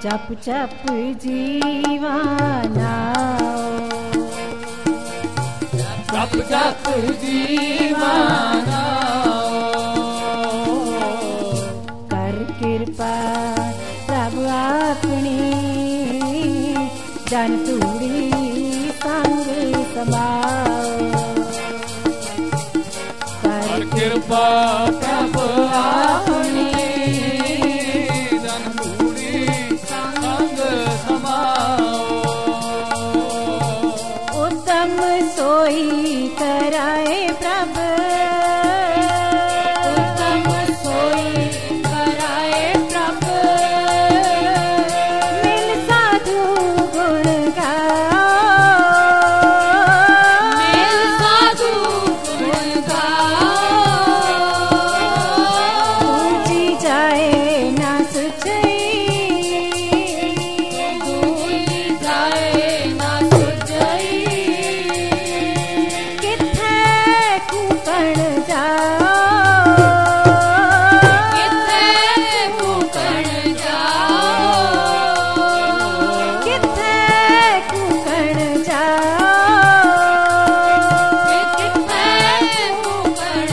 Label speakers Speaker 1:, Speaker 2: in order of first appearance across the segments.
Speaker 1: जप जप जीवा नाओ,
Speaker 2: जप जप जीवा नाओ।
Speaker 1: कर कृपा प्रभु अपनी, जन तूड़ी संग समाओ।
Speaker 2: कर कृपा प्रभु अपनी, जन तूड़ी संग समाओ।
Speaker 1: उत्तम सोई कराए प्रभु, उत्तम सोई कराए प्रभु। मिल साधु गुण गाओ,
Speaker 3: मिल साधु गुण गाओ।
Speaker 1: पूजी जाए ना सुचई,
Speaker 3: भूली जाए ना सुचई।
Speaker 1: किथे कुपण जाओ,
Speaker 3: किथे कुकण जाओ।
Speaker 1: किथे कुकण जाओ।
Speaker 3: किथे कुकण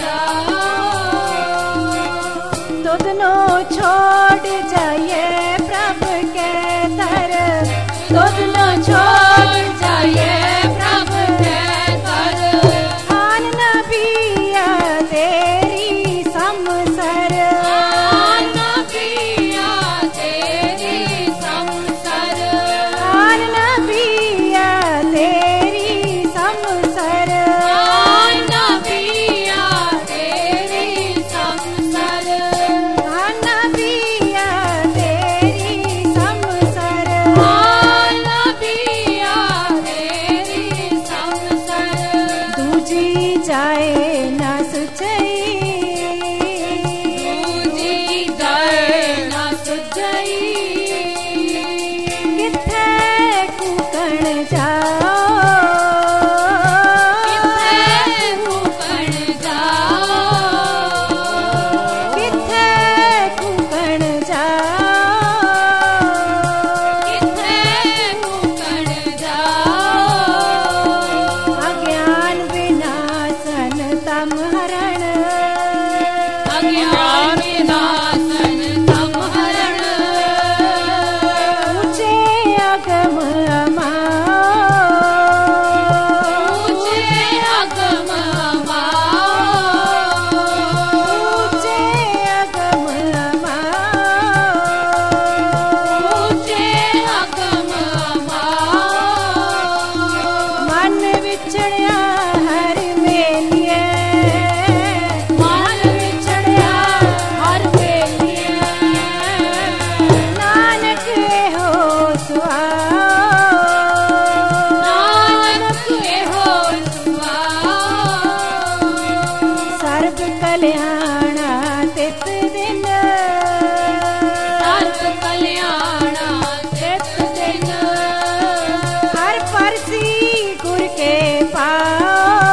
Speaker 3: जाओ।
Speaker 1: दोनों छोड़ जाइए प्रभु के दर, दोनों छोड़ जाइए
Speaker 3: प्रभु के दर।
Speaker 1: आन नबिया तेरी समसर,
Speaker 3: आन नबिया तेरी समसर।
Speaker 1: आन नबिया तेरी समसर।
Speaker 3: आन नबिया तेरी समसर।
Speaker 1: आन नबिया तेरी समसर।
Speaker 3: आन नबिया तेरी समसर।
Speaker 1: दूजी जाए ना सुचई,
Speaker 3: दूजी जाए ना सुचई।
Speaker 1: किथे कुकण जाओ,
Speaker 3: किथे कुकण जाओ।
Speaker 1: किथे कुकण जाओ।
Speaker 3: किथे कुकण जाओ।
Speaker 1: अज्ञान विनाशन तम हरण,
Speaker 3: अज्ञान विनाशन तम हरण।
Speaker 1: ऊंचे अगम अमाओ,
Speaker 3: ऊंचे अगम अमाओ।
Speaker 1: ऊंचे अगम अमाओ।
Speaker 3: ऊंचे अगम अमाओ।
Speaker 1: मन विछड़िया हर मेलिए,
Speaker 3: मन विछड़िया हर बेलिए।
Speaker 1: नानक हो सुआओ,
Speaker 3: नानक एहो सुआओ।
Speaker 1: सर्ब कल्याणा तित दिन,
Speaker 3: सर्व कल्याणा तित दिन।
Speaker 1: हर परसी गुर के पाओ।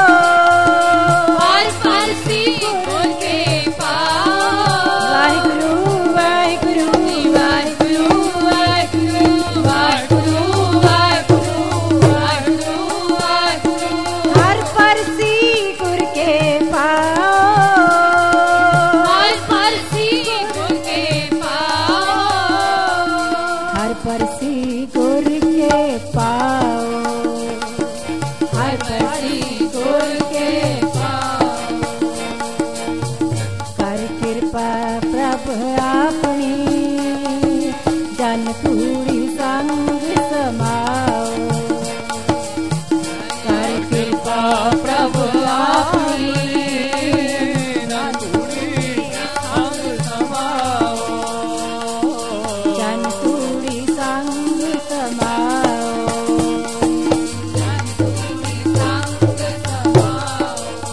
Speaker 3: हर परसी गुर के पाओ।
Speaker 1: वाहिगुरु वाहिगुरु
Speaker 3: वाहिगुरु वाहिगुरु वाहिगुरु वाहिगुरु वाहिगुरु वाहिगुरु।
Speaker 1: हर परसी गुर के पाओ।
Speaker 3: हर परसी गुर के पाओ।
Speaker 1: हर परसी गुर के पाओ। हर परसी गुर के
Speaker 3: पाओ।
Speaker 1: कर कृपा प्रभु अपनी, जन तूड़ी संग समाओ। कर कृपा
Speaker 2: प्रभु अपनी, जन तूड़ी संग समाओ।
Speaker 1: जन तूड़ी संग समाओ।
Speaker 3: संग समाओ।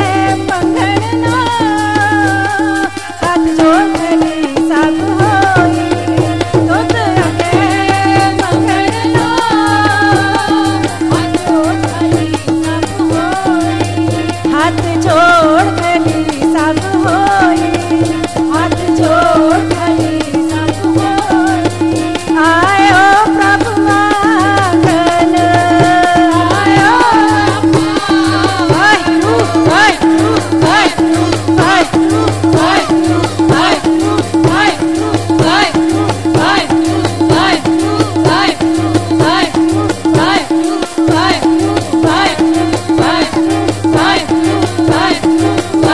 Speaker 1: हाथ जोड़ खली सब होई, हाथ जोड़ खली सब होई। आयो प्रभु आंगन, आयो वाहिगुरु वाहिगुरु वाहिगुरु वाहिगुरु वाहिगुरु वाहिगुरु वाहिगुरु वाहिगुरु वाहिगुरु वाहिगुरु वाहिगुरु वाहिगुरु वाहिगुरु वाहिगुरु वाहिगुरु वाहिगुरु वाहिगुरु वाहिगुरु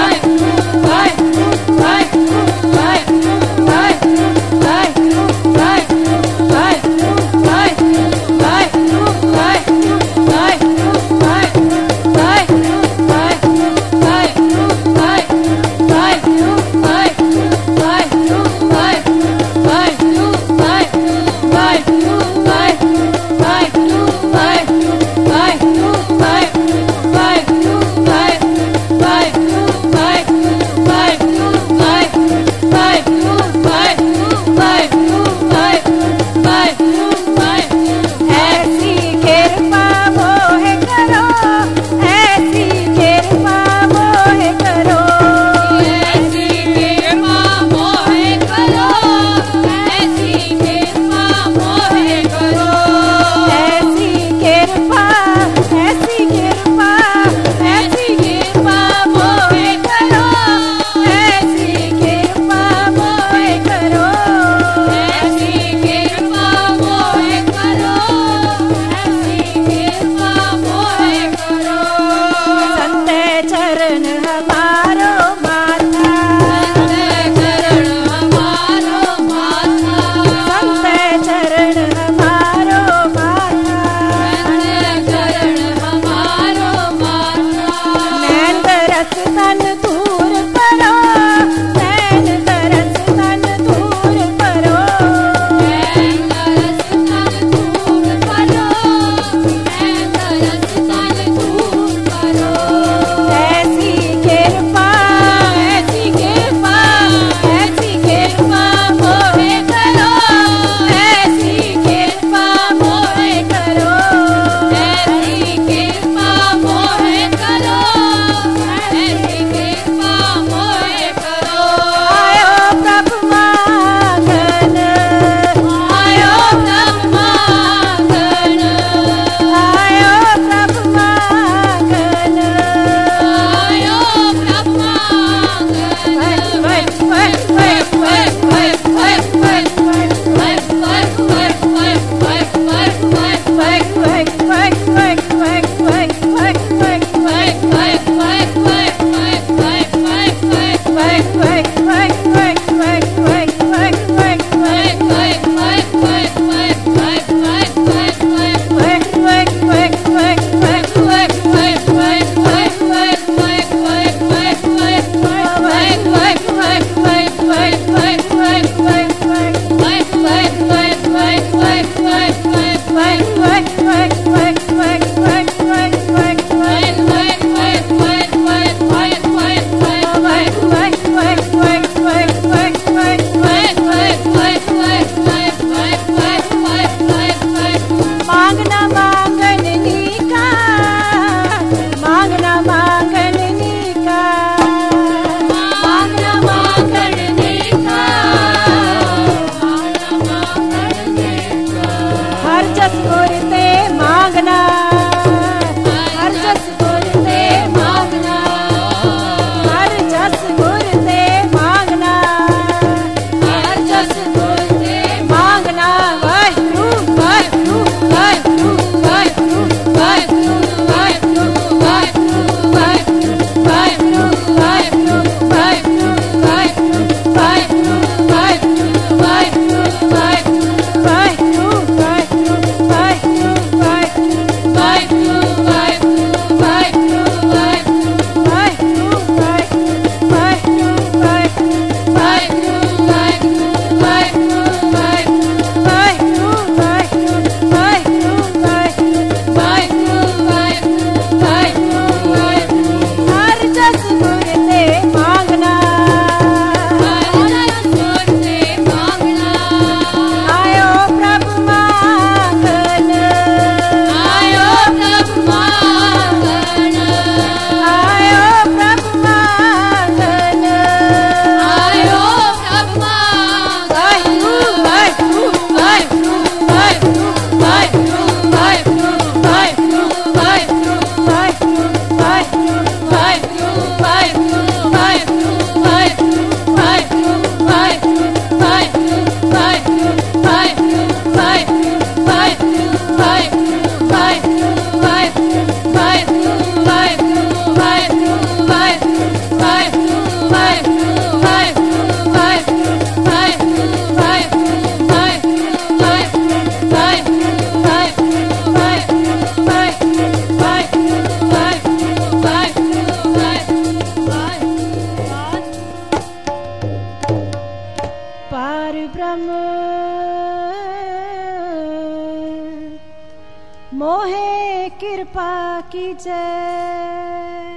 Speaker 1: की जय,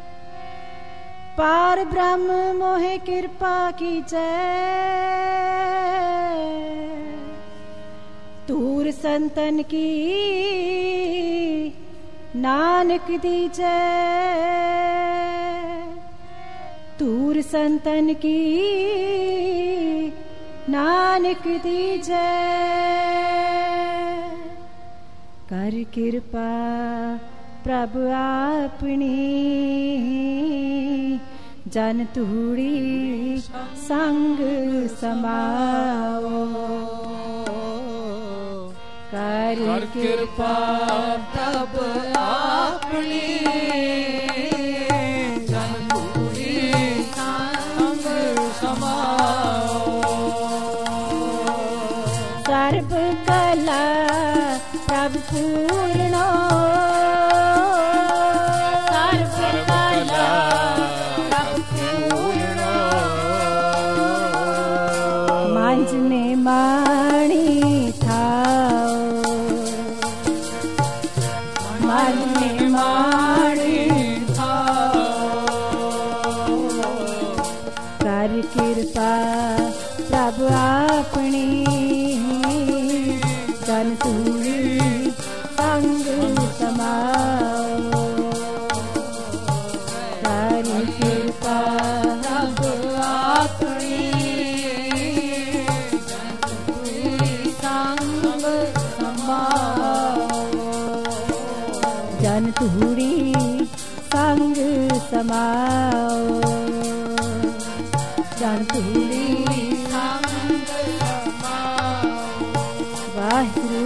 Speaker 1: पार ब्रह्म मोहे कृपा की जय, तूर संतन की नानक दी जय, तूर संतन की नानक दी जय। कर कृपा प्रभु अपनी, जन तूड़ी संग समाओ। कर
Speaker 2: कृपा प्रभु अपनी, जन तूड़ी संग समाओ।
Speaker 1: सर्व कला प्रभु पूर्णो, सर्व कला प्रभु पूर्णो। मांझ में माणी थाओ, मांझ में माणी थाओ। कर कृपा प्रभु अपनी, जन तूड़ी संग समाओ। कर कृपा प्रभु अपनी, जन तूड़ी संग समाओ। जन तूड़ी संग समाओ, जन तूड़ी संग समाओ। वाहिगुरु